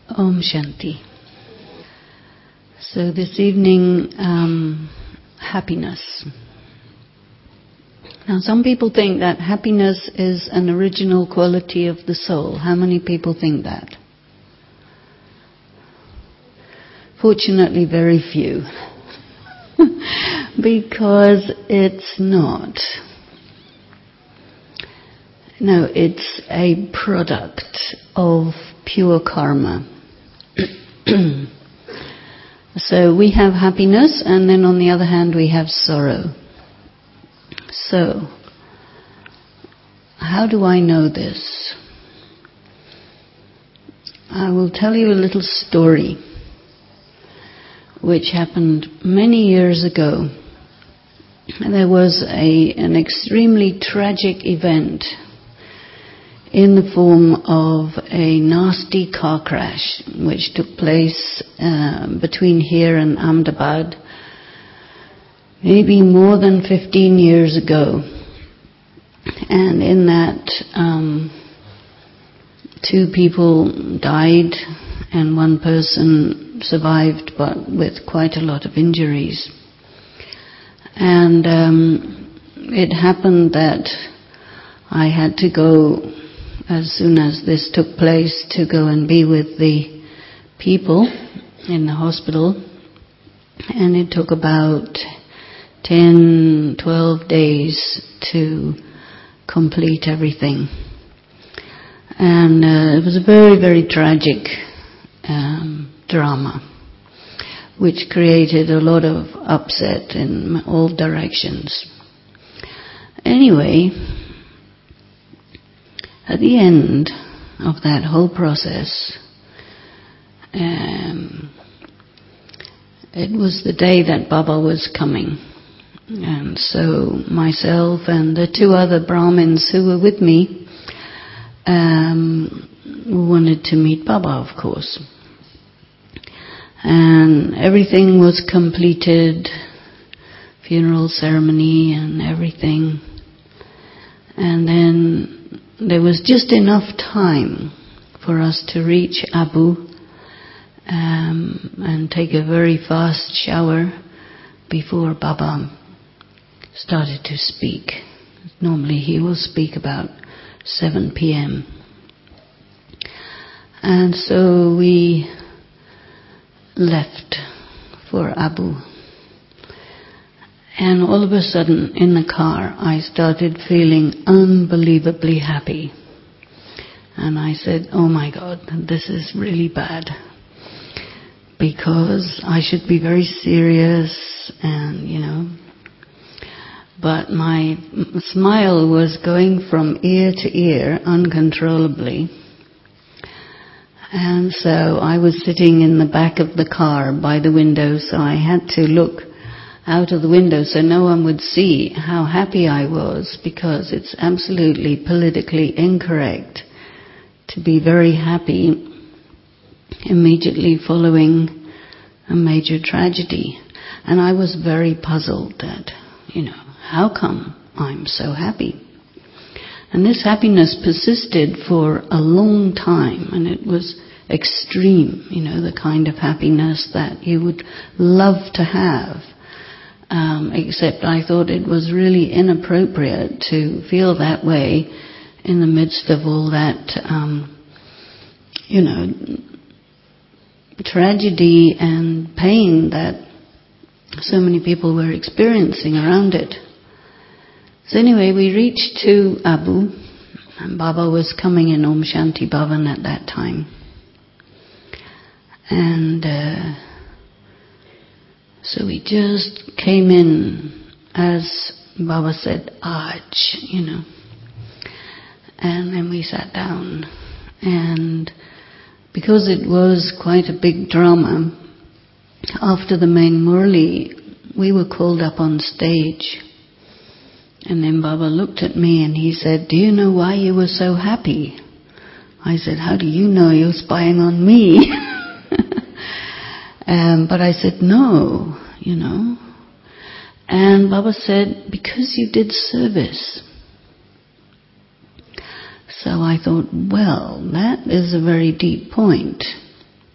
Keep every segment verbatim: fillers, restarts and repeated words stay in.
Om Shanti. So this evening, um, happiness. Now some people think that happiness is an original quality of the soul. How many people think that? Fortunately, very few. Because it's not. No, it's a product of pure karma. So we have happiness, and then on the other hand we have sorrow. So, how do I know this? I will tell you a little story which happened many years ago. There was a, an extremely tragic event in the form of a nasty car crash which took place uh, between here and Ahmedabad maybe more than fifteen years ago. And in that, um, two people died and one person survived, but with quite a lot of injuries. And um, it happened that I had to go as soon as this took place to go and be with the people in the hospital. And it took about ten, twelve days to complete everything. And uh, it was a very, very tragic um, drama, which created a lot of upset in all directions. Anyway, at the end of that whole process, um, it was the day that Baba was coming. And so myself and the two other Brahmins who were with me um, wanted to meet Baba, of course. And everything was completed, funeral ceremony and everything. And then there was just enough time for us to reach Abu um, and take a very fast shower before Baba started to speak. Normally he will speak about seven p.m. And so we left for Abu. And all of a sudden, in the car, I started feeling unbelievably happy. And I said, oh my God, this is really bad. Because I should be very serious and, you know. But my smile was going from ear to ear uncontrollably. And so I was sitting in the back of the car by the window, so I had to look out of the window so no one would see how happy I was, because it's absolutely politically incorrect to be very happy immediately following a major tragedy. And I was very puzzled that, you know, how come I'm so happy? And this happiness persisted for a long time, and it was extreme, you know, the kind of happiness that you would love to have. Um, except I thought it was really inappropriate to feel that way in the midst of all that, um, you know, tragedy and pain that so many people were experiencing around it. So anyway, we reached to Abu, and Baba was coming in Om Shanti Bhavan at that time. And uh, so we just came in as Baba said, Aj, you know. And then we sat down. And because it was quite a big drama, after the main Murli, we were called up on stage. And then Baba looked at me and he said, do you know why you were so happy? I said, how do you know you're spying on me? um, but I said, no, you know. And Baba said, because you did service. So I thought, well, that is a very deep point.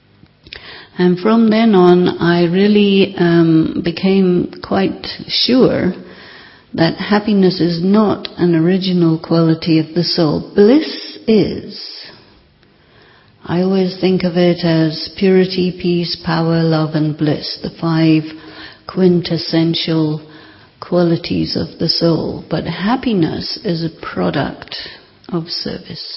And from then on, I really um, became quite sure that happiness is not an original quality of the soul. Bliss is. I always think of it as purity, peace, power, love and bliss, the five quintessential qualities of the soul. But happiness is a product of service.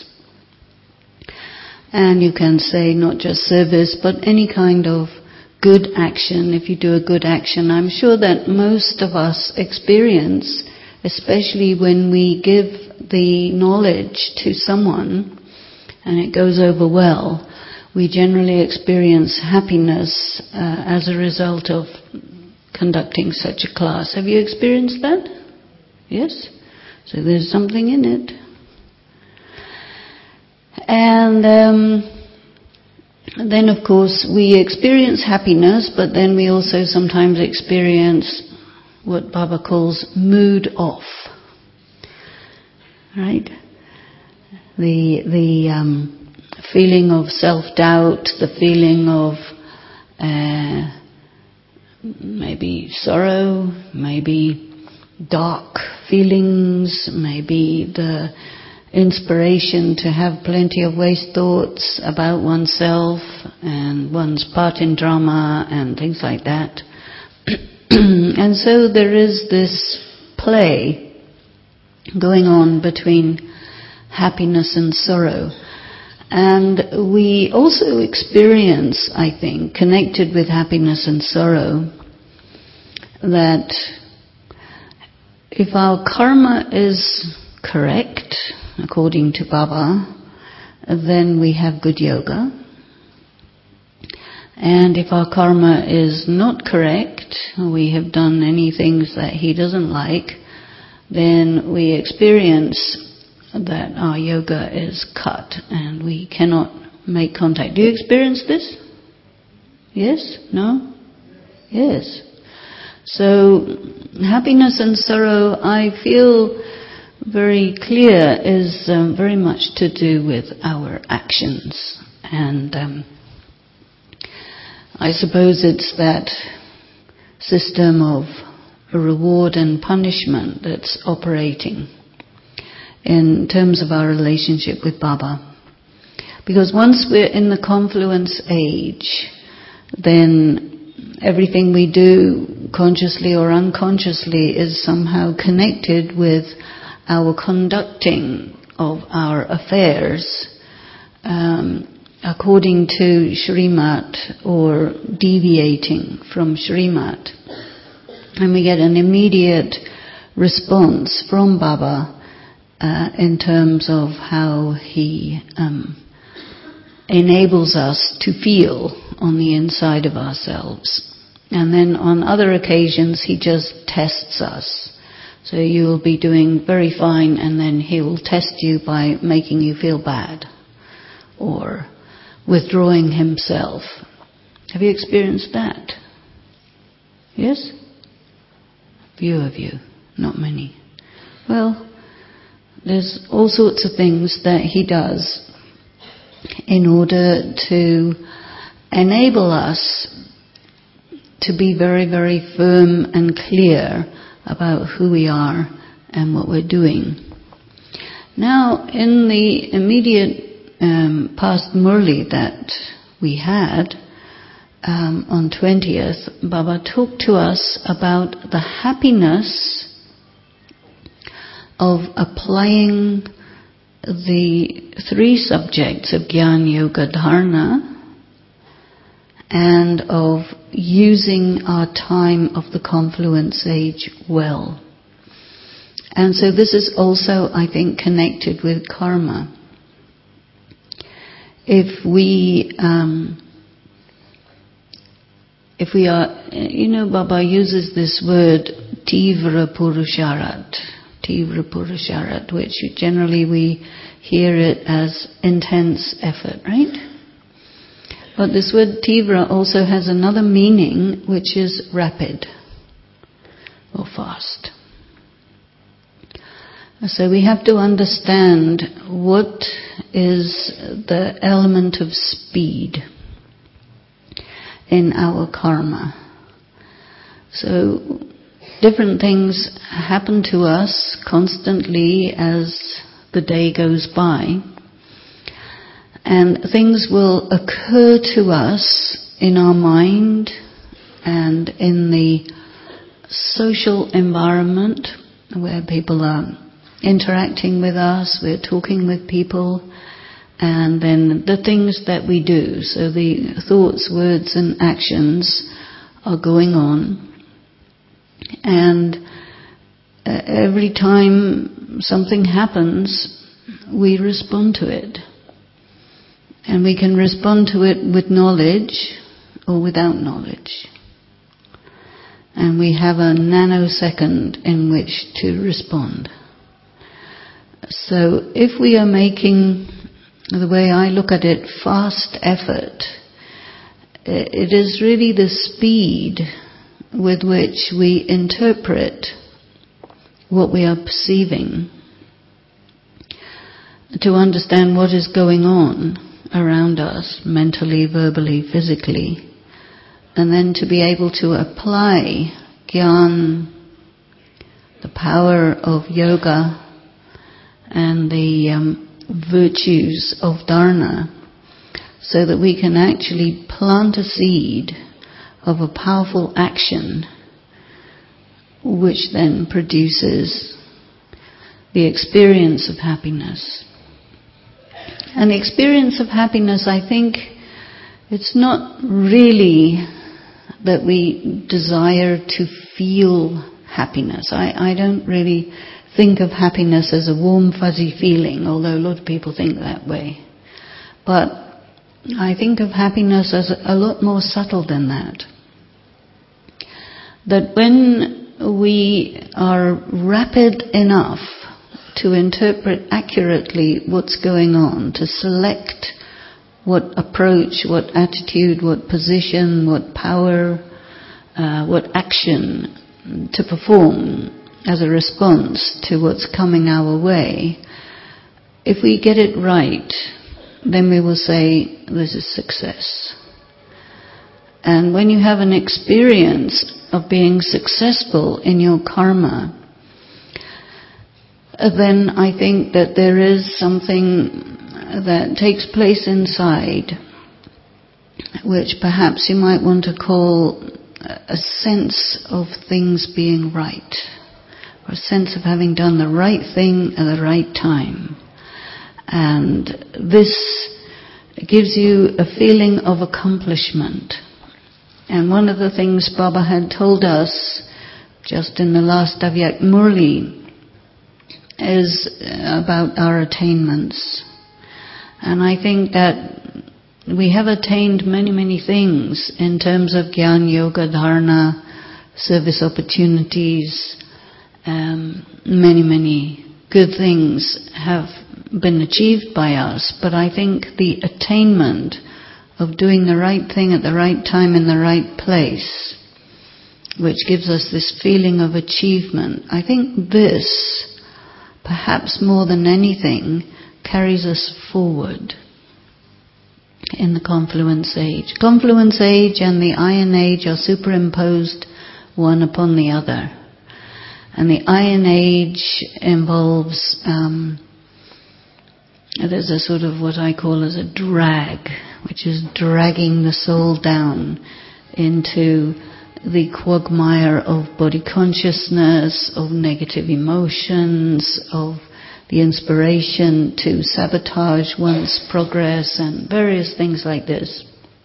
And you can say not just service, but any kind of good action. If you do a good action, I'm sure that most of us experience, especially when we give the knowledge to someone and it goes over well, we generally experience happiness uh, as a result of conducting such a class. Have you experienced that? Yes? So there's something in it. And um, then, of course, we experience happiness, but then we also sometimes experience what Baba calls mood off. Right? The the um, feeling of self-doubt, the feeling of uh, maybe sorrow, maybe dark feelings, maybe the inspiration to have plenty of waste thoughts about oneself and one's part in drama and things like that. And so there is this play going on between happiness and sorrow. And we also experience, I think, connected with happiness and sorrow, that if our karma is correct, according to Baba, then we have good yoga. And if our karma is not correct, we have done any things that he doesn't like, then we experience that our yoga is cut and we cannot make contact. Do you experience this? Yes? No? Yes. So, happiness and sorrow, I feel very clear, is um, very much to do with our actions. And um, I suppose it's that system of reward and punishment that's operating in terms of our relationship with Baba. Because once we're in the confluence age, then everything we do, consciously or unconsciously, is somehow connected with our conducting of our affairs um, according to Shrimat or deviating from Shrimat. And we get an immediate response from Baba uh, in terms of how he um, enables us to feel on the inside of ourselves. And then on other occasions he just tests us. So you'll be doing very fine and then he will test you by making you feel bad or withdrawing himself. Have you experienced that? Yes? Few of you, not many. Well, there's all sorts of things that he does in order to enable us to be very, very firm and clear about who we are and what we're doing. Now, in the immediate um, past Murli that we had um, on twentieth, Baba talked to us about the happiness of applying the three subjects of Jnana Yoga Dharana and of using our time of the confluence age well. And so this is also, I think, connected with karma. If we, um, if we are, you know, Baba uses this word Tivra Purusharat, Tivra Purusharat, which generally we hear it as intense effort, right? But this word Tivra also has another meaning, which is rapid or fast. So we have to understand what is the element of speed. in our karma. So different things happen to us constantly as the day goes by, and things will occur to us in our mind and in the social environment where people are interacting with us, we're talking with people, and then the things that we do. So the thoughts, words and actions are going on. And uh, every time something happens, we respond to it. And we can respond to it with knowledge or without knowledge. And we have a nanosecond in which to respond. So if we are making, the way I look at it, fast effort, it is really the speed with which we interpret what we are perceiving to understand what is going on around us, mentally, verbally, physically, and then to be able to apply Gyan, the power of yoga, and the um, virtues of dharana, so that we can actually plant a seed of a powerful action which then produces the experience of happiness. And the experience of happiness, I think, it's not really that we desire to feel happiness. I, I don't really think of happiness as a warm, fuzzy feeling, although a lot of people think that way. But I think of happiness as a, a lot more subtle than that. That when we are rapid enough to interpret accurately what's going on, to select what approach, what attitude, what position, what power, uh, what action to perform as a response to what's coming our way, if we get it right, then we will say this is success. And when you have an experience of being successful in your karma, then I think that there is something that takes place inside, which perhaps you might want to call a sense of things being right, or a sense of having done the right thing at the right time. And this gives you a feeling of accomplishment. And one of the things Baba had told us just in the last Avyak Murli is about our attainments. And I think that we have attained many, many things in terms of Gyan, Yoga, Dharana, service opportunities. Um, many, many good things have been achieved by us. But I think the attainment of doing the right thing at the right time in the right place, which gives us this feeling of achievement, I think this, perhaps more than anything, carries us forward in the Confluence Age. Confluence Age and the Iron Age are superimposed one upon the other. And the Iron Age involves, um, there's a sort of what I call as a drag, which is dragging the soul down into the quagmire of body consciousness, of negative emotions, of the inspiration to sabotage one's progress and various things like this.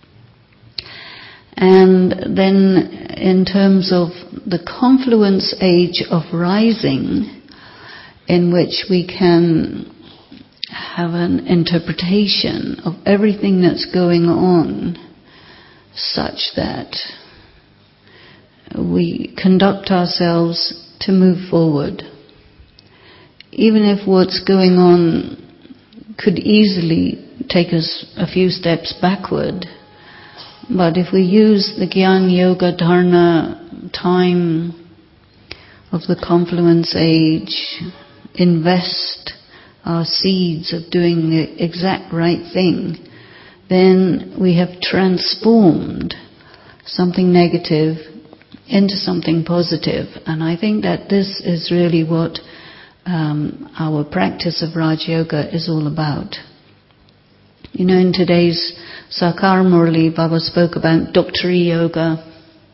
And then in terms of the Confluence Age of rising, in which we can have an interpretation of everything that's going on such that we conduct ourselves to move forward. Even if what's going on could easily take us a few steps backward, but if we use the Gyan, Yoga, Dharana time of the Confluence Age, invest our seeds of doing the exact right thing, then we have transformed something negative into something positive. And I think that this is really what um, our practice of Raj Yoga is all about. You know, in today's Sakar Murli, Baba spoke about Doctory Yoga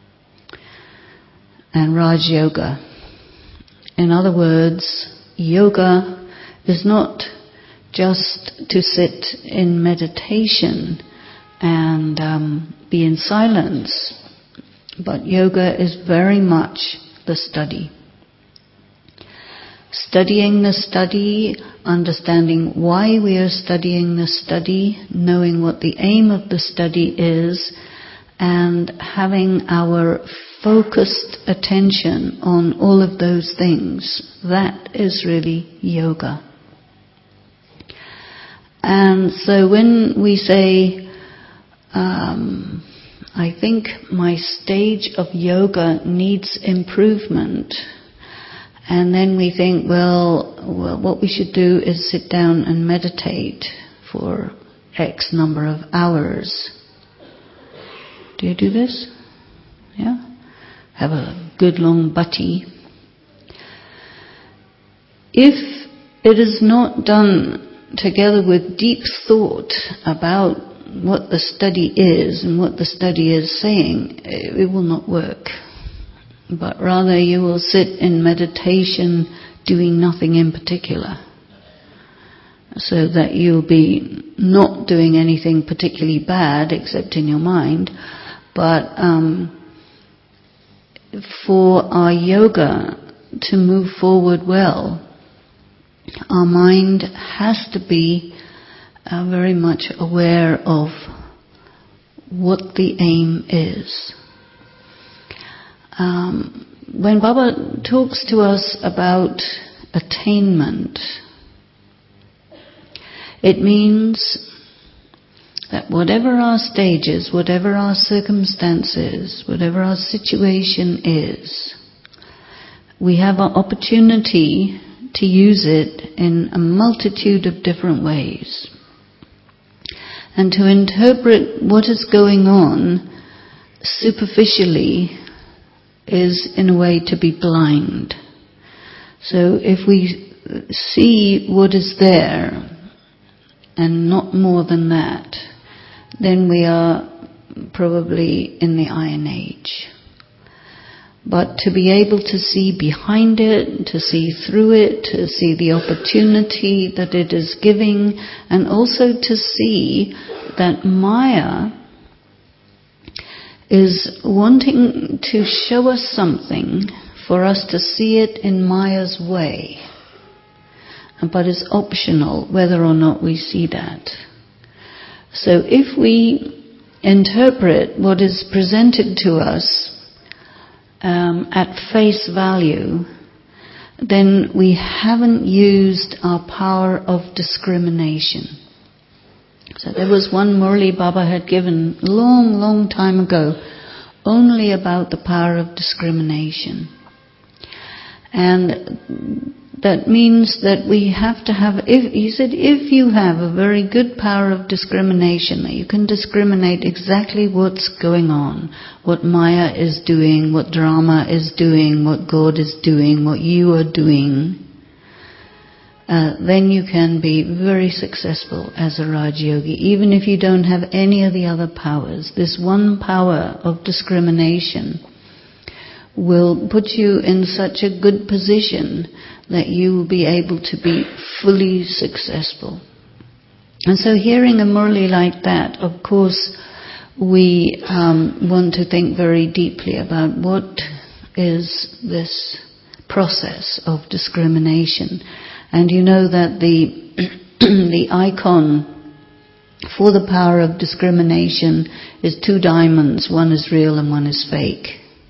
and Raj Yoga. In other words, yoga is not just to sit in meditation and um, be in silence, but yoga is very much the study. Studying the study, understanding why we are studying the study, knowing what the aim of the study is, and having our focused attention on all of those things. That is really yoga. And so when we say, um, I think my stage of yoga needs improvement, and then we think, well, well, what we should do is sit down and meditate for X number of hours. Do you do this? Yeah? Have a good long bhatti. If it is not done together with deep thought about what the study is and what the study is saying, it will not work. But rather you will sit in meditation doing nothing in particular, so that you'll be not doing anything particularly bad except in your mind. But um, for our yoga to move forward well, our mind has to be uh, very much aware of what the aim is. Um, when Baba talks to us about attainment, it means that whatever our stages, whatever our circumstances, whatever our situation is, we have an opportunity to use it in a multitude of different ways. And to interpret what is going on superficially is in a way to be blind. So if we see what is there and not more than that, then we are probably in the Iron Age. But to be able to see behind it, to see through it, to see the opportunity that it is giving, and also to see that Maya is wanting to show us something for us to see it in Maya's way. But it's optional whether or not we see that. So if we interpret what is presented to us um, at face value, then we haven't used our power of discrimination. So there was one Murli Baba had given long, long time ago, only about the power of discrimination. And that means that we have to have, if, he said, if you have a very good power of discrimination, that you can discriminate exactly what's going on, what Maya is doing, what drama is doing, what God is doing, what you are doing, uh, then you can be very successful as a Raj Yogi, even if you don't have any of the other powers. This one power of discrimination will put you in such a good position that you will be able to be fully successful. And so hearing a Murli like that, of course, we um, want to think very deeply about what is this process of discrimination. And you know that the the icon for the power of discrimination is two diamonds. One is real and one is fake.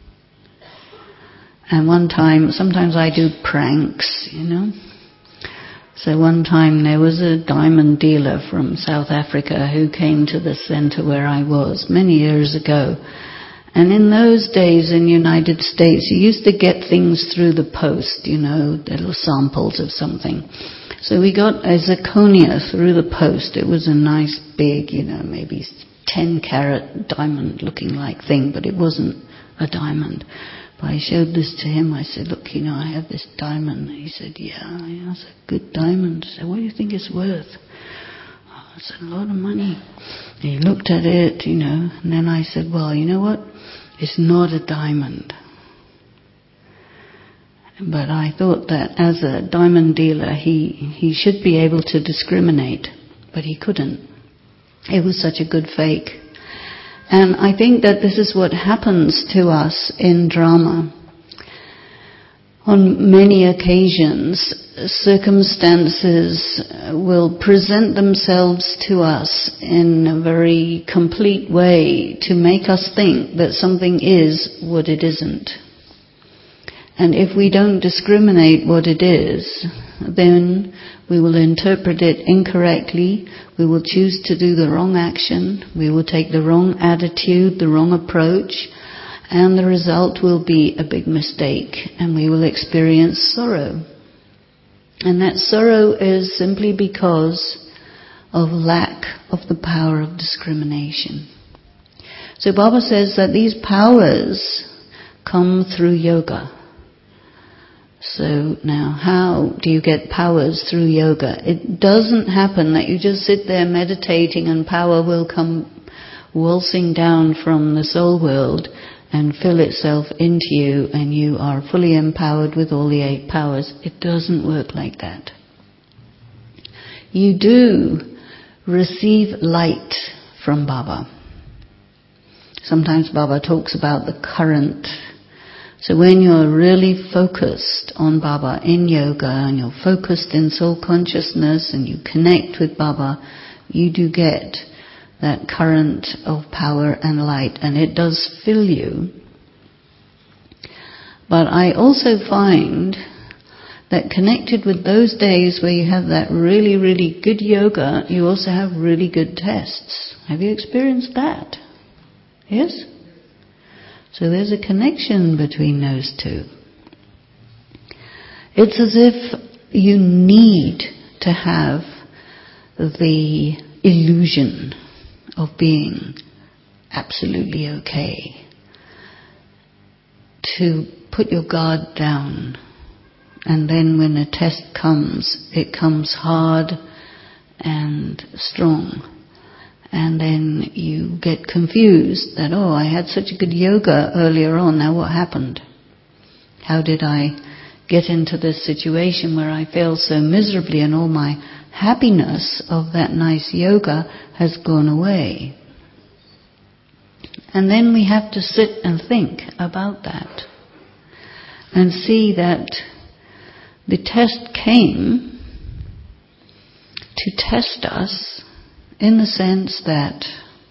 And one time, sometimes I do pranks, you know. So one time there was a diamond dealer from South Africa who came to the center where I was many years ago. And in those days in the United States, you used to get things through the post, you know, little samples of something. So we got a zirconia through the post. It was a nice big, you know, maybe ten carat diamond looking like thing, but it wasn't a diamond. But I showed this to him. I said, look, you know, I have this diamond. He said, yeah, yeah, it's a good diamond. I said, what do you think it's worth? Oh, it's a lot of money. And he looked at it, you know, and then I said, well, you know what? It's not a diamond. But I thought that as a diamond dealer, he, he should be able to discriminate, but he couldn't. It was such a good fake. And I think that this is what happens to us in drama. On many occasions, circumstances will present themselves to us in a very complete way to make us think that something is what it isn't. And if we don't discriminate what it is, then we will interpret it incorrectly, we will choose to do the wrong action, we will take the wrong attitude, the wrong approach, and the result will be a big mistake, and we will experience sorrow. And that sorrow is simply because of lack of the power of discrimination. So Baba says that these powers come through yoga. So now, how do you get powers through yoga? It doesn't happen that you just sit there meditating and power will come waltzing down from the soul world and fill itself into you and you are fully empowered with all the eight powers. It doesn't work like that. You do receive light from Baba. Sometimes Baba talks about the current. So when you're really focused on Baba in yoga and you're focused in soul consciousness and you connect with Baba, you do get that current of power and light, and it does fill you. But I also find that connected with those days where you have that really, really good yoga, you also have really good tests. Have you experienced that? Yes? So there's a connection between those two. It's as if you need to have the illusion of being absolutely okay, to put your guard down, and then when a test comes, it comes hard and strong. And then you get confused that, oh, I had such a good yoga earlier on, now what happened? How did I get into this situation where I fail so miserably and all my happiness of that nice yoga has gone away? And then we have to sit and think about that and see that the test came to test us, in the sense that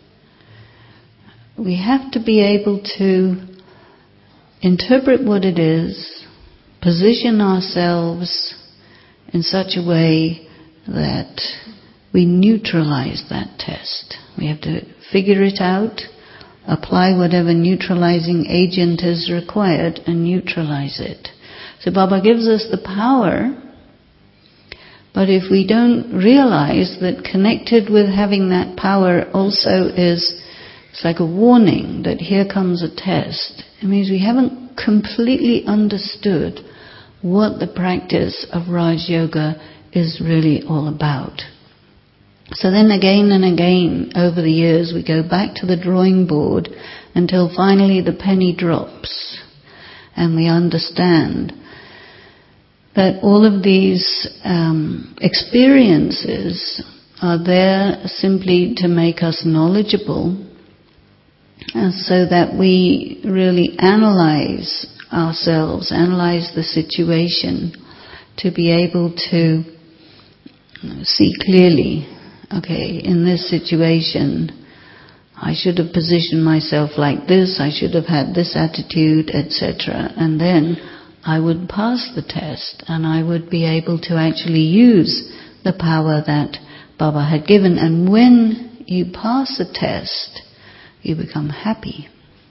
we have to be able to interpret what it is, position ourselves in such a way that we neutralize that test. We have to figure it out, apply whatever neutralizing agent is required and neutralize it. So Baba gives us the power. But if we don't realize that connected with having that power also is, it's like a warning that here comes a test. It means we haven't completely understood what the practice of Raj Yoga is really all about. So then again and again over the years we go back to the drawing board until finally the penny drops and we understand that all of these um, experiences are there simply to make us knowledgeable, and so that we really analyze ourselves, analyze the situation, to be able to see clearly, okay, in this situation, I should have positioned myself like this, I should have had this attitude, et cetera. And then I would pass the test and I would be able to actually use the power that Baba had given. And when you pass the test, you become happy.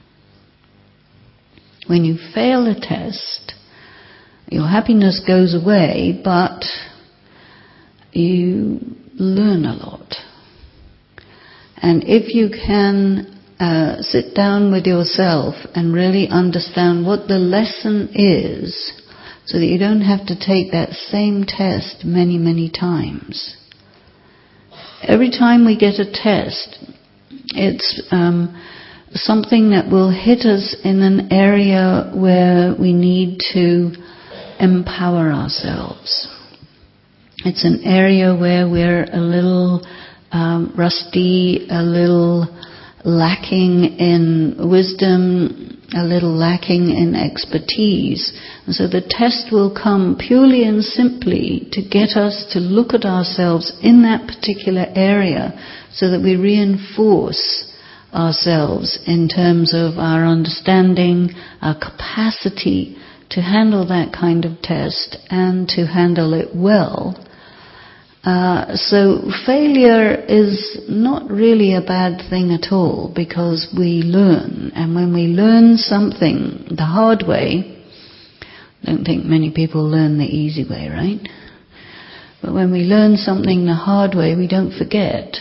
When you fail a test, your happiness goes away, but you learn a lot. And if you can uh, sit down with yourself and really understand what the lesson is, so that you don't have to take that same test many, many times. Every time we get a test, it's um, something that will hit us in an area where we need to empower ourselves. It's an area where we're a little um, rusty, a little lacking in wisdom, a little lacking in expertise. And so the test will come purely and simply to get us to look at ourselves in that particular area so that we reinforce ourselves in terms of our understanding, our capacity to handle that kind of test and to handle it well. Uh, so failure is not really a bad thing at all, because we learn. And when we learn something the hard way, I don't think many people learn the easy way, right? But when we learn something the hard way, we don't forget.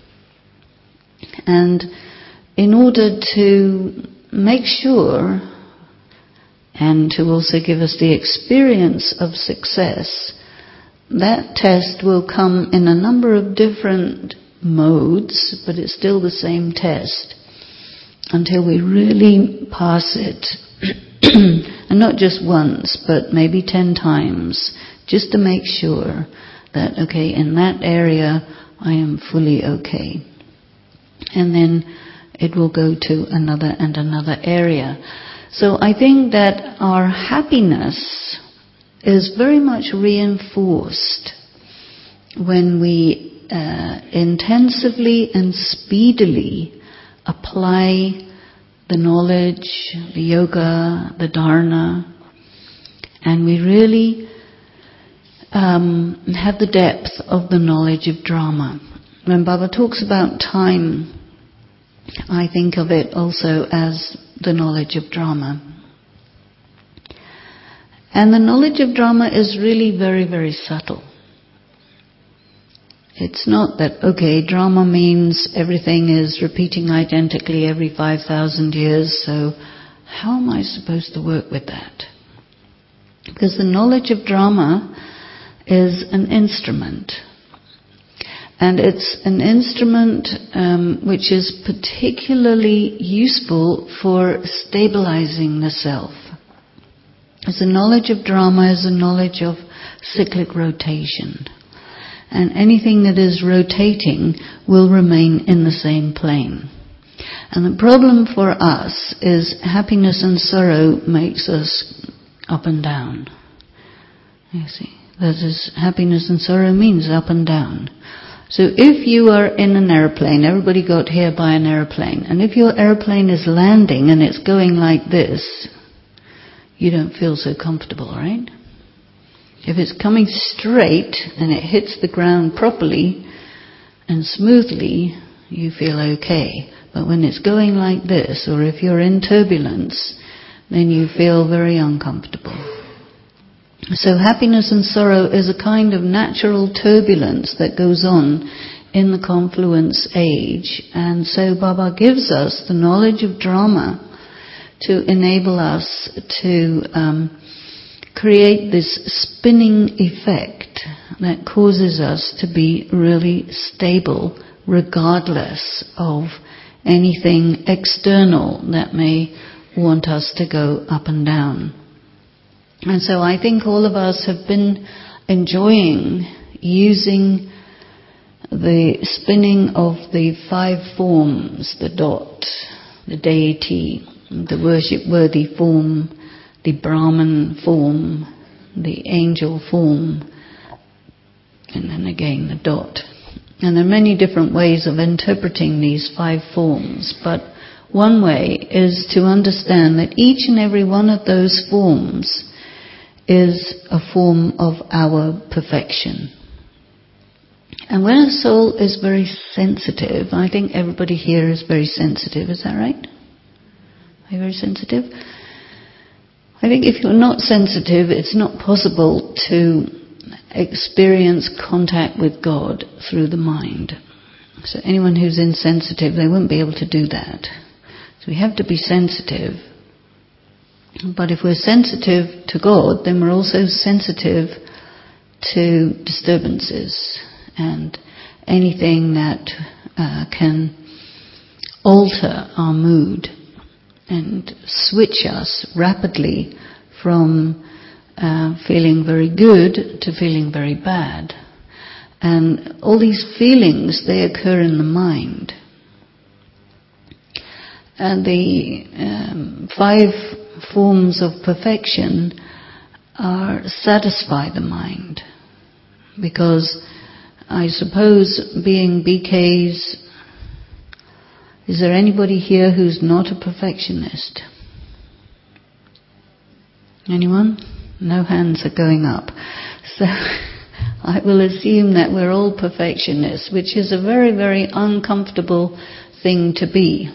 And in order to make sure, and to also give us the experience of success, that test will come in a number of different modes, but it's still the same test until we really pass it. And not just once, but maybe ten times, just to make sure that, okay, in that area I am fully okay. And then it will go to another and another area. So I think that our happiness is very much reinforced when we uh, intensively and speedily apply the knowledge, the yoga, the dharana, and we really um, have the depth of the knowledge of drama. When Baba talks about time, I think of it also as the knowledge of drama. And the knowledge of drama is really very, very subtle. It's not that, okay, drama means everything is repeating identically every five thousand years, so how am I supposed to work with that? Because the knowledge of drama is an instrument. And it's an instrument um, which is particularly useful for stabilizing the self. As the knowledge of drama is a knowledge of cyclic rotation. And anything that is rotating will remain in the same plane. And the problem for us is happiness and sorrow makes us up and down. You see, that is, happiness and sorrow means up and down. So if you are in an airplane, everybody got here by an airplane, and if your airplane is landing and it's going like this, you don't feel so comfortable, right? If it's coming straight and it hits the ground properly and smoothly, you feel okay. But when it's going like this, or if you're in turbulence, then you feel very uncomfortable. So happiness and sorrow is a kind of natural turbulence that goes on in the confluence age. And so Baba gives us the knowledge of drama to enable us to um, create this spinning effect that causes us to be really stable regardless of anything external that may want us to go up and down. And so I think all of us have been enjoying using the spinning of the five forms, the dot, the deity, the worship-worthy form, the Brahman form, the angel form, and then again the dot. And there are many different ways of interpreting these five forms, but one way is to understand that each and every one of those forms is a form of our perfection. And when a soul is very sensitive, I think everybody here is very sensitive, is that right? Are you very sensitive? I think if you're not sensitive, it's not possible to experience contact with God through the mind. So anyone who's insensitive, they won't be able to do that. So we have to be sensitive. But if we're sensitive to God, then we're also sensitive to disturbances and anything that uh, can alter our mood and switch us rapidly from uh, feeling very good to feeling very bad. And all these feelings, they occur in the mind. And the um, five forms of perfection are satisfy the mind. Because I suppose being B Ks, is there anybody here who's not a perfectionist? Anyone? No hands are going up. So I will assume that we're all perfectionists, which is a very, very uncomfortable thing to be.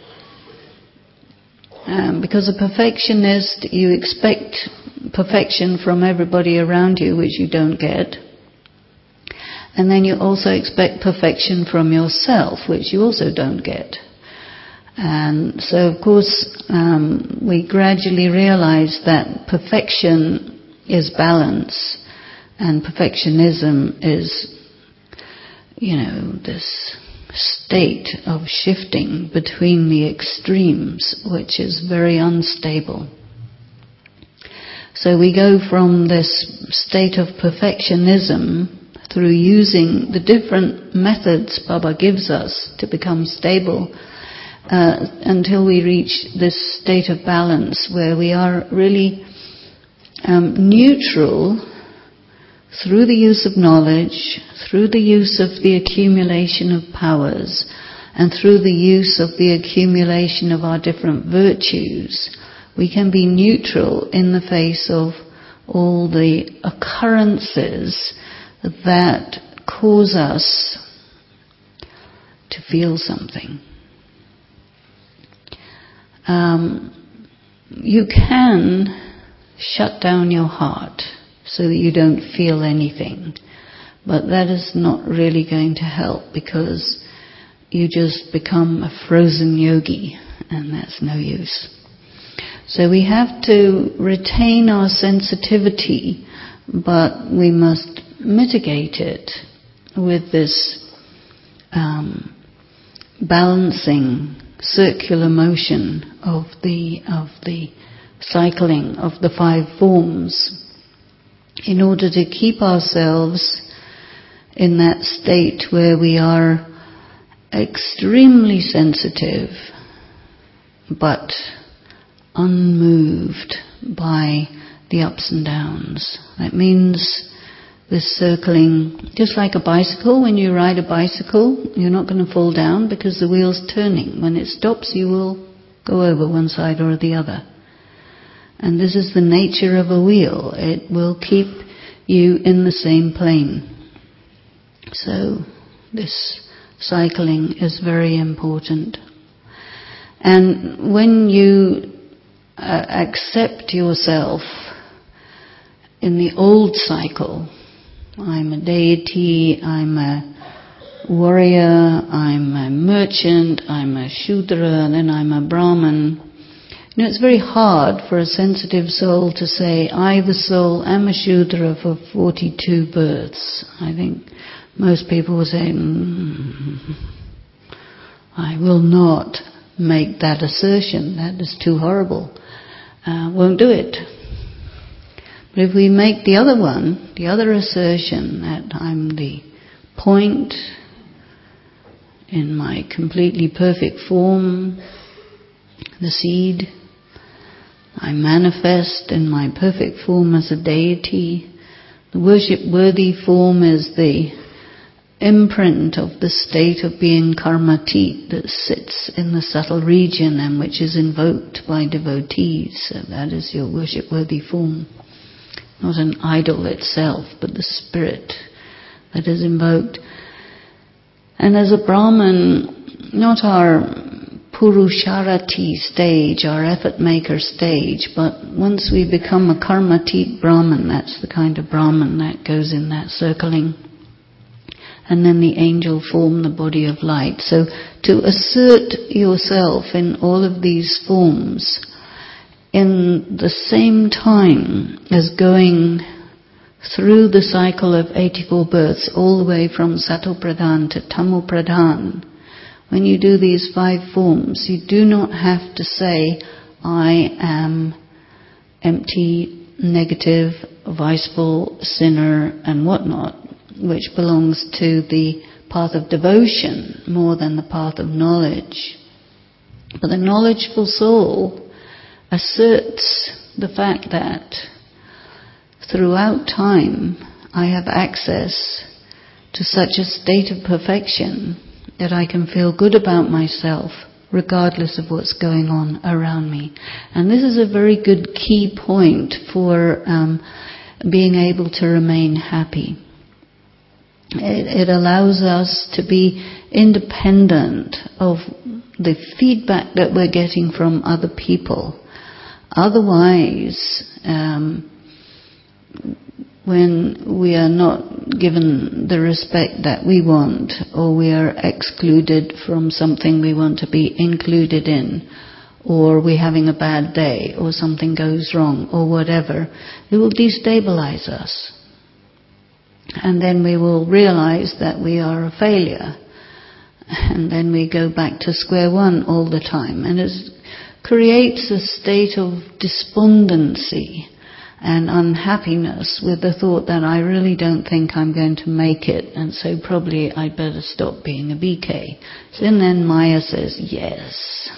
Um, because a perfectionist, you expect perfection from everybody around you, which you don't get. And then you also expect perfection from yourself, which you also don't get. And so, of course, um, we gradually realize that perfection is balance, and perfectionism is, you know, this state of shifting between the extremes, which is very unstable. So we go from this state of perfectionism through using the different methods Baba gives us to become stable uh, until we reach this state of balance where we are really um, neutral through the use of knowledge, through the use of the accumulation of powers, and through the use of the accumulation of our different virtues. We can be neutral in the face of all the occurrences that cause us to feel something. Um, you can shut down your heart so that you don't feel anything, but that is not really going to help, because you just become a frozen yogi, and that's no use. So we have to retain our sensitivity, but we must mitigate it with this um, balancing circular motion of the of the cycling of the five forms, in order to keep ourselves in that state where we are extremely sensitive but unmoved by the ups and downs. That means this circling, just like a bicycle. When you ride a bicycle, you're not going to fall down because the wheel's turning. When it stops, you will go over one side or the other. And this is the nature of a wheel. It will keep you in the same plane. So this cycling is very important. And when you uh, accept yourself in the old cycle, I'm a deity, I'm a warrior, I'm a merchant, I'm a Shudra, then I'm a Brahman. You know, it's very hard for a sensitive soul to say, I, the soul, am a Shudra for forty-two births. I think most people will say, mm, I will not make that assertion. That is too horrible. Uh, won't do it. But if we make the other one, the other assertion, that I'm the point in my completely perfect form, the seed, I manifest in my perfect form as a deity. The worship-worthy form is the imprint of the state of being karmatit that sits in the subtle region and which is invoked by devotees. So that is your worship-worthy form. Not an idol itself, but the spirit that is invoked. And as a Brahman, not our Purusharati stage, our effort maker stage, but once we become a karmatit Brahman, that's the kind of Brahman that goes in that circling. and then the angel formed the body of light. So to assert yourself in all of these forms in the same time as going through the cycle of eighty-four births, all the way from Sato Pradhan to Tamo Pradhan, when you do these five forms, you do not have to say, I am empty, negative, viceful, sinner, and whatnot, which belongs to the path of devotion more than the path of knowledge. But the knowledgeful soul asserts the fact that throughout time I have access to such a state of perfection that I can feel good about myself regardless of what's going on around me. And this is a very good key point for um, being able to remain happy. It, it allows us to be independent of the feedback that we're getting from other people. Otherwise, um, when we are not given the respect that we want, or we are excluded from something we want to be included in, or we're having a bad day, or something goes wrong, or whatever, it will destabilize us. And then we will realize that we are a failure. And then we go back to square one all the time. And it creates a state of despondency and unhappiness with the thought that I really don't think I'm going to make it, and so probably I'd better stop being a B K. So then Maya says, yes,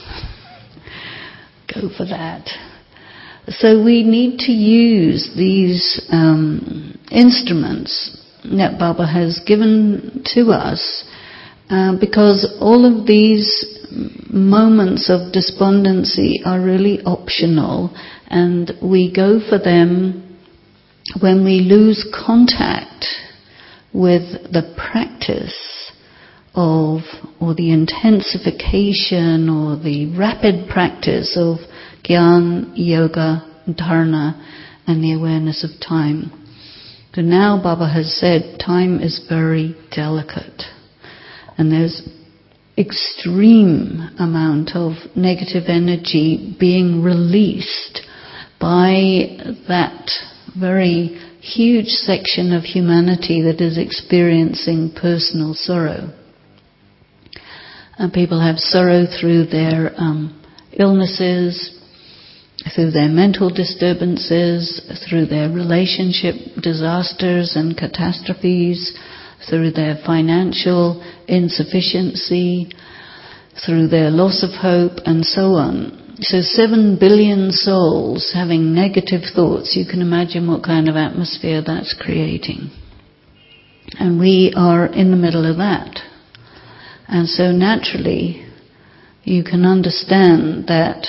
go for that. So we need to use these um, instruments that Baba has given to us uh, because all of these moments of despondency are really optional, and we go for them when we lose contact with the practice of, or the intensification, or the rapid practice of Gyan, Yoga, Dharana, and the awareness of time. So now Baba has said time is very delicate, and there's extreme amount of negative energy being released by that very huge section of humanity that is experiencing personal sorrow. And people have sorrow through their um, illnesses, through their mental disturbances, through their relationship disasters and catastrophes, through their financial insufficiency, through their loss of hope, and so on. So seven billion souls having negative thoughts, you can imagine what kind of atmosphere that's creating. And we are in the middle of that. And so naturally, you can understand that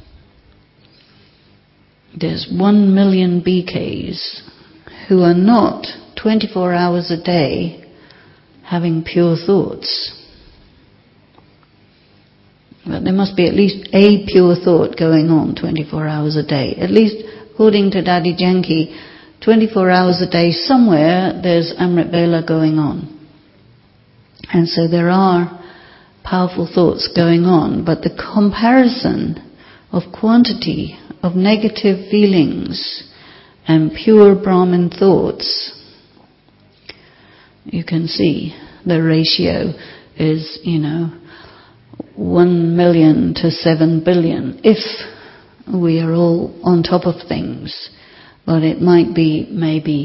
there's one million B Ks who are not twenty-four hours a day having pure thoughts. But there must be at least a pure thought going on twenty-four hours a day. At least, according to Daddy Janki, twenty-four hours a day somewhere there's Amrit Vela going on. And so there are powerful thoughts going on, but the comparison of quantity of negative feelings and pure Brahman thoughts, you can see the ratio is, you know, one million to seven billion, if we are all on top of things. But it might be maybe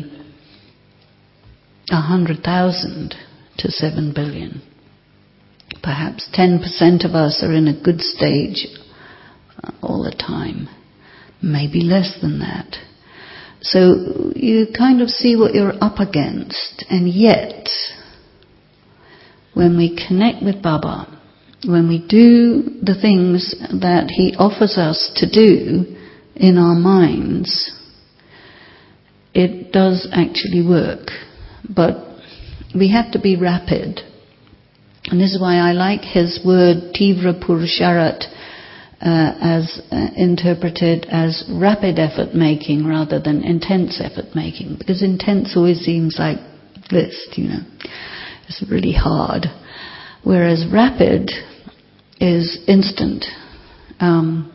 a hundred thousand to seven billion. Perhaps ten percent of us are in a good stage all the time. Maybe less than that. So you kind of see what you're up against. And yet, when we connect with Baba, when we do the things that he offers us to do in our minds, it does actually work. But we have to be rapid. And this is why I like his word Tivra Purusharat uh, as uh, interpreted as rapid effort making rather than intense effort making. Because intense always seems like this, you know. It's really hard. Whereas rapid is instant. Um,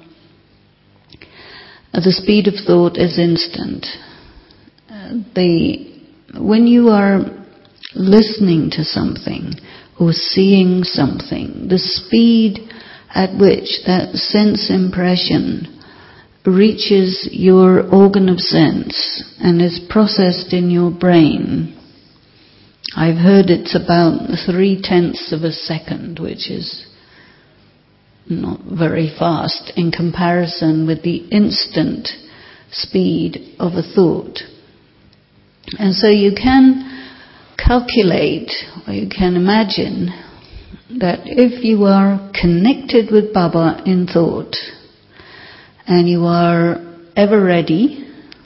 the speed of thought is instant. Uh, the when you are listening to something or seeing something, the speed at which that sense impression reaches your organ of sense and is processed in your brain, I've heard it's about three-tenths of a second, which is not very fast in comparison with the instant speed of a thought. And so you can calculate, or you can imagine, that if you are connected with Baba in thought, and you are ever ready,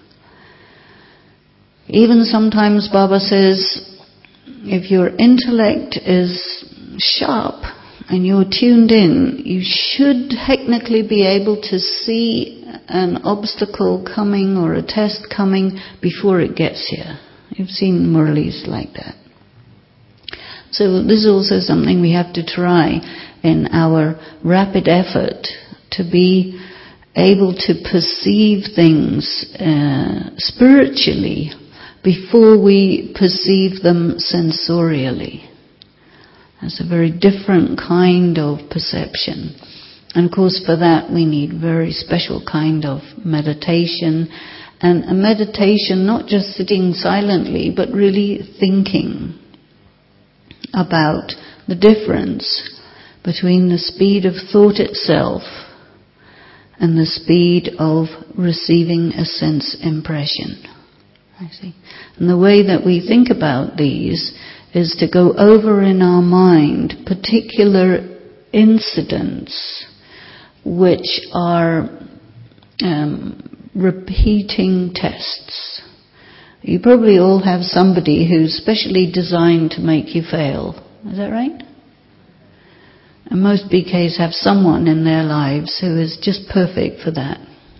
even sometimes Baba says, if your intellect is sharp and you're tuned in, you should technically be able to see an obstacle coming or a test coming before it gets here. You've seen Murlis like that. So this is also something we have to try in our rapid effort to be able to perceive things uh, spiritually before we perceive them sensorially. That's a very different kind of perception. And of course for that we need very special kind of meditation, and a meditation not just sitting silently but really thinking about the difference between the speed of thought itself and the speed of receiving a sense impression. I see. And the way that we think about these is to go over in our mind particular incidents which are um, repeating tests. You probably all have somebody who's specially designed to make you fail. Is that right? And most B Ks have someone in their lives who is just perfect for that.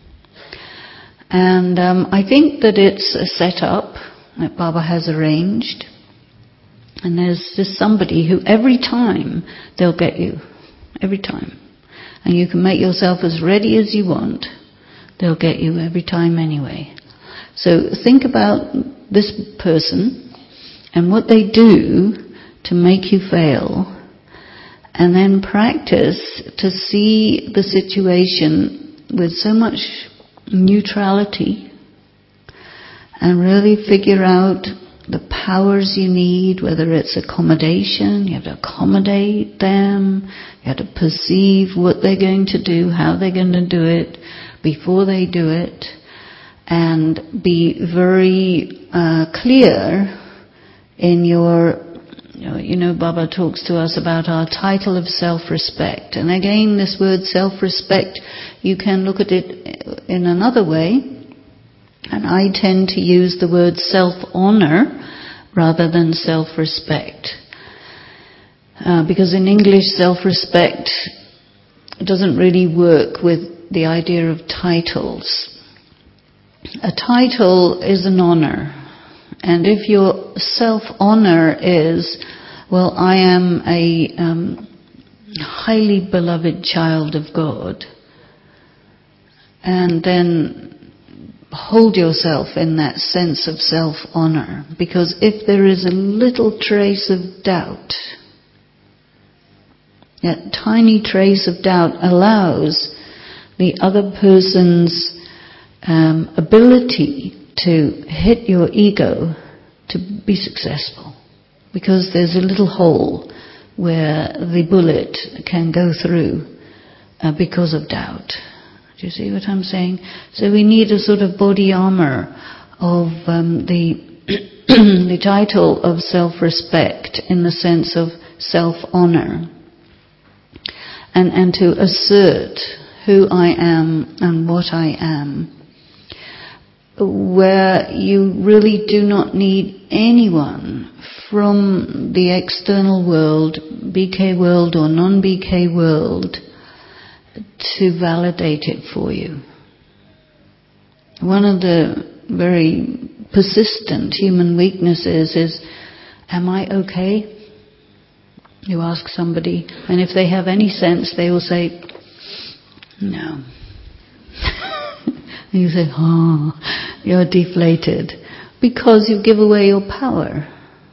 And um, I think that it's a setup that Baba has arranged. And there's just somebody who every time they'll get you. Every time. And you can make yourself as ready as you want. They'll get you every time anyway. So think about this person and what they do to make you fail. And then practice to see the situation with so much neutrality and really figure out the powers you need, whether it's accommodation, you have to accommodate them, you have to perceive what they're going to do, how they're going to do it, before they do it, and be very uh, clear in your, you know, you know, Baba talks to us about our title of self-respect. And again, this word self-respect, you can look at it in another way. And I tend to use the word self-honor rather than self-respect. Uh, because in English, self-respect doesn't really work with the idea of titles. A title is an honor. And if your self-honor is, well, I am a um, highly beloved child of God, and then hold yourself in that sense of self-honor, because if there is a little trace of doubt, that tiny trace of doubt allows the other person's um, ability to hit your ego to be successful, because there's a little hole where the bullet can go through uh, because of doubt. Do you see what I'm saying? So we need a sort of body armor of um, the the title of self-respect in the sense of self-honor, and and to assert who I am and what I am, where you really do not need anyone from the external world, B K world or non-B K world, to validate it for you. One of the very persistent human weaknesses is, am I okay? You ask somebody, and if they have any sense, they will say, no. And you say, oh, you're deflated. Because you give away your power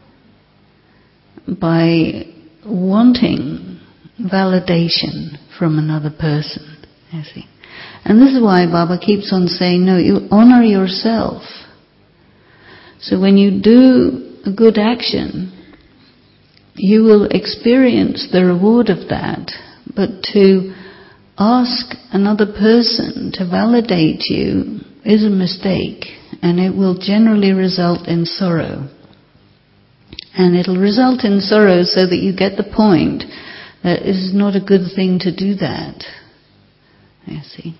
by wanting validation from another person, you see. And this is why Baba keeps on saying, no, you honor yourself. So when you do a good action, you will experience the reward of that. But to ask another person to validate you is a mistake, and it will generally result in sorrow. And it'll result in sorrow so that you get the point that it is not a good thing to do that. You see.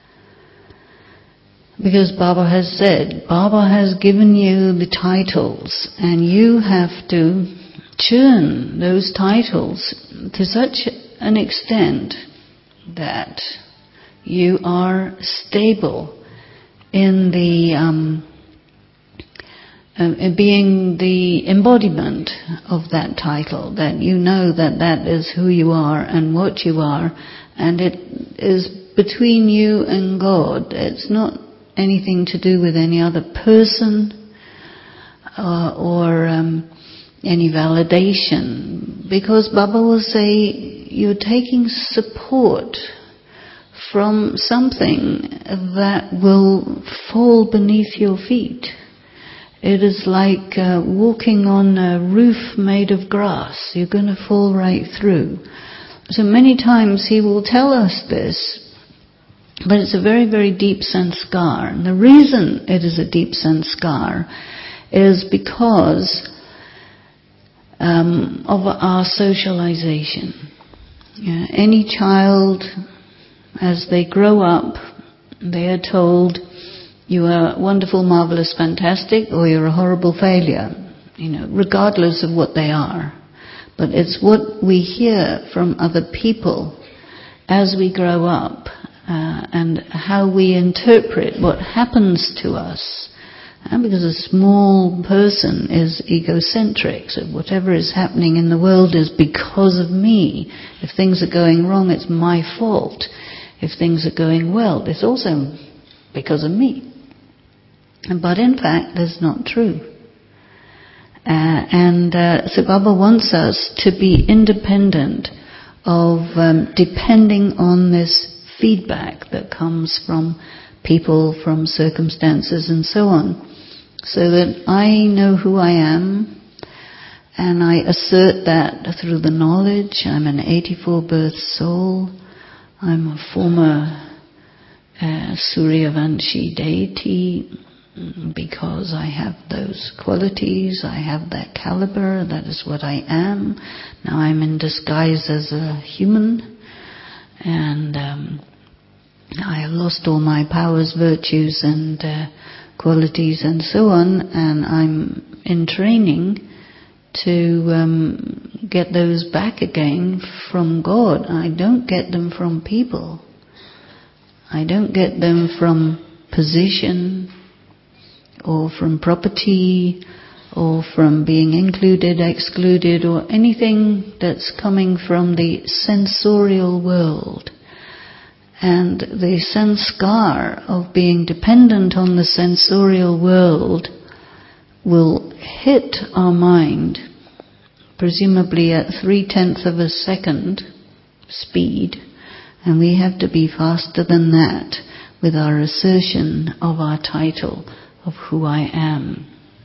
Because Baba has said, Baba has given you the titles, and you have to churn those titles to such an extent that you are stable in the um, uh, being the embodiment of that title, that you know that that is who you are and what you are, and it is between you and God. It's not anything to do with any other person uh, or um, any validation, because Baba will say you're taking support from something that will fall beneath your feet. It is like uh, walking on a roof made of grass. You're going to fall right through. So many times he will tell us this, but it's a very, very deep sanskar. And the reason it is a deep sanskar is because um, of our socialization. Yeah, any child, as they grow up, they are told, you are wonderful, marvelous, fantastic, or you're a horrible failure, you know, regardless of what they are. But it's what we hear from other people as we grow up, uh, and how we interpret what happens to us. And because a small person is egocentric, so whatever is happening in the world is because of me. If things are going wrong, it's my fault. If things are going well, it's also because of me. But in fact, that's not true. Uh, and uh, so Baba wants us to be independent of um, depending on this feedback that comes from people, from circumstances and so on. So that I know who I am, and I assert that through the knowledge. I'm an eighty-four birth soul. I'm a former uh, Suryavanshi deity because I have those qualities, I have that caliber, that is what I am. Now I'm in disguise as a human, and um, I have lost all my powers, virtues and uh, qualities and so on, and I'm in training to um, get those back again from God. I don't get them from people. I don't get them from position or from property or from being included, excluded, or anything that's coming from the sensorial world. And the sanskar of being dependent on the sensorial world will hit our mind, presumably at three-tenths of a second speed, and we have to be faster than that with our assertion of our title of who I am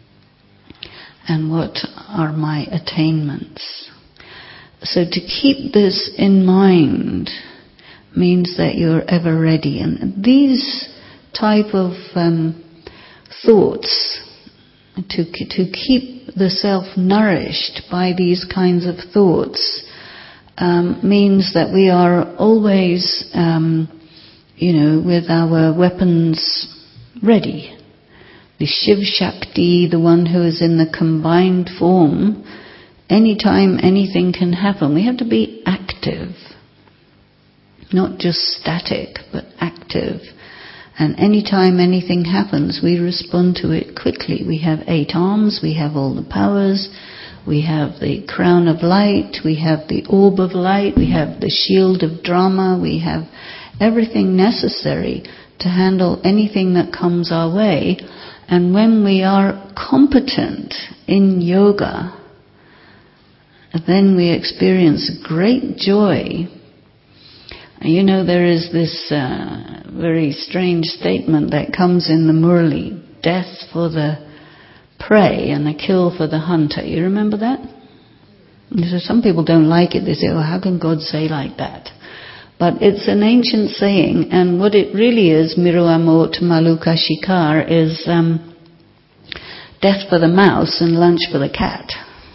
and what are my attainments. So to keep this in mind means that you're ever ready. And these type of um, thoughts, to to keep the self nourished by these kinds of thoughts, um, means that we are always, um, you know, with our weapons ready. The Shiv Shakti, the one who is in the combined form, anytime anything can happen. We have to be active. Not just static, but active. And anytime anything happens, we respond to it quickly. We have eight arms, we have all the powers, we have the crown of light, we have the orb of light, we have the shield of drama, we have everything necessary to handle anything that comes our way. And when we are competent in yoga, then we experience great joy. You know, there is this uh, very strange statement that comes in the Murli, death for the prey and a kill for the hunter. You remember that? So some people don't like it. They say, oh, how can God say like that? But it's an ancient saying, and what it really is, Miru Amot Maluka Shikar, is um, death for the mouse and lunch for the cat.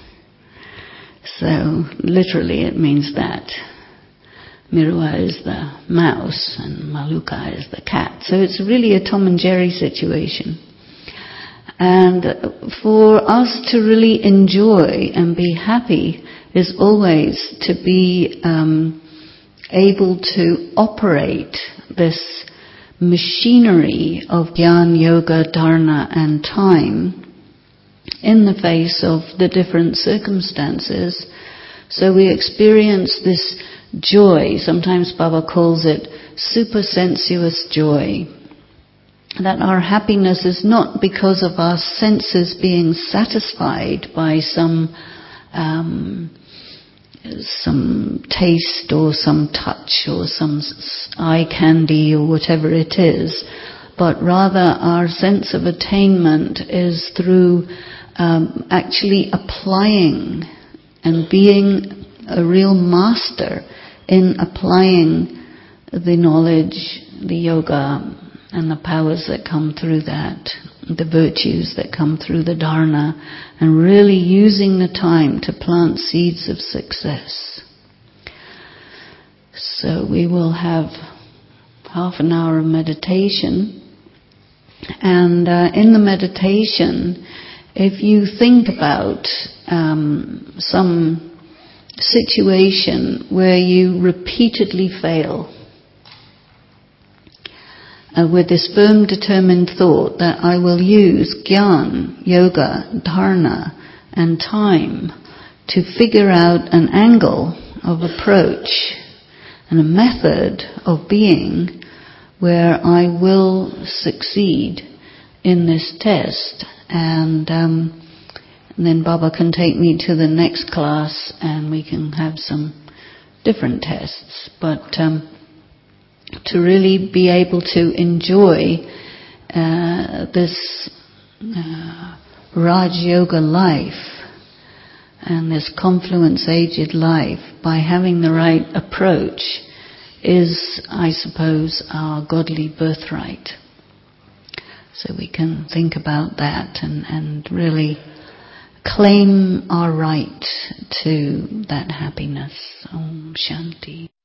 So literally it means that. Mirua is the mouse and Maluka is the cat. So it's really a Tom and Jerry situation. And for us to really enjoy and be happy is always to be um, able to operate this machinery of Gyan, Yoga, Dharana and time in the face of the different circumstances. So we experience this joy, sometimes Baba calls it supersensuous joy, that our happiness is not because of our senses being satisfied by some um, some taste or some touch or some eye candy or whatever it is, but rather our sense of attainment is through um, actually applying and being a real master in applying the knowledge, the yoga, and the powers that come through that, the virtues that come through the dharana, and really using the time to plant seeds of success. So we will have half an hour of meditation, and uh, in the meditation, if you think about um, some situation where you repeatedly fail, uh, with this firm determined thought that I will use Gyan, Yoga, Dharana and time to figure out an angle of approach and a method of being where I will succeed in this test, and um, And then Baba can take me to the next class and we can have some different tests. But um, to really be able to enjoy uh, this uh, Raj Yoga life and this confluence aged life by having the right approach is, I suppose, our godly birthright. So we can think about that and, and really claim our right to that happiness. Om Shanti.